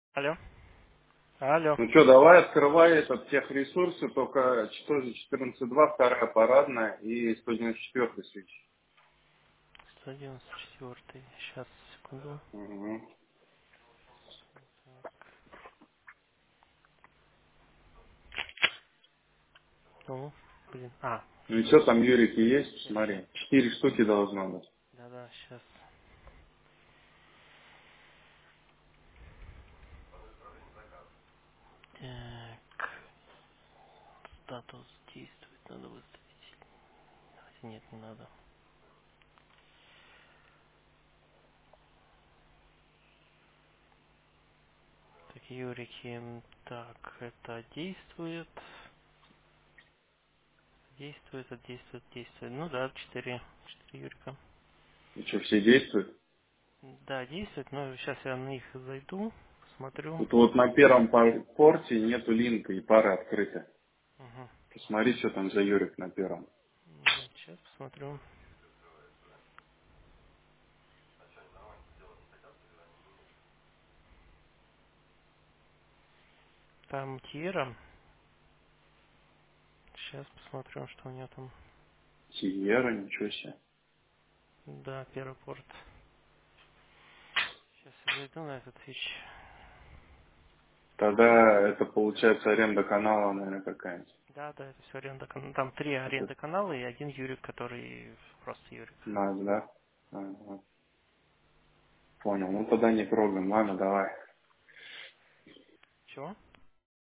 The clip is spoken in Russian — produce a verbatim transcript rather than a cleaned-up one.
Алло. Алло. Ну что, давай открывай этот техресурсы, только тоже четырнадцать два, вторая парадная и сто девяносто четыре свич. сто девяносто четыре. Сейчас, секунду. Угу. Ну, блин. А, Ну и что там, Юрики, есть? сейчас, сейчас. Смотри, четыре штуки должно быть. Да-да, сейчас. Так, статус действует, надо выставить. Хотя нет, не надо. Так, Юрики, м, так, это действует. Действует, это действует, действует. Ну да, четыре, четыре Юрика. И что, все действуют? Да, действует, но сейчас я на них зайду, посмотрю. Тут вот на первом пор- порте нету линка и пара открыта. Угу. Посмотри, что там за Юрик на первом. Сейчас посмотрю. Там Тира. Сейчас посмотрю, что у нее там. Сиера, ничего себе. Да, первый порт. Сейчас я зайду на этот фич. Тогда это получается аренда канала, наверное, какая-нибудь. Да, да, это все аренда. кан- Там три Это аренды канала и один Юрик, который просто Юрик. нас, да? Ага. Понял. Ну тогда не трогаем. Ладно, давай. Чего?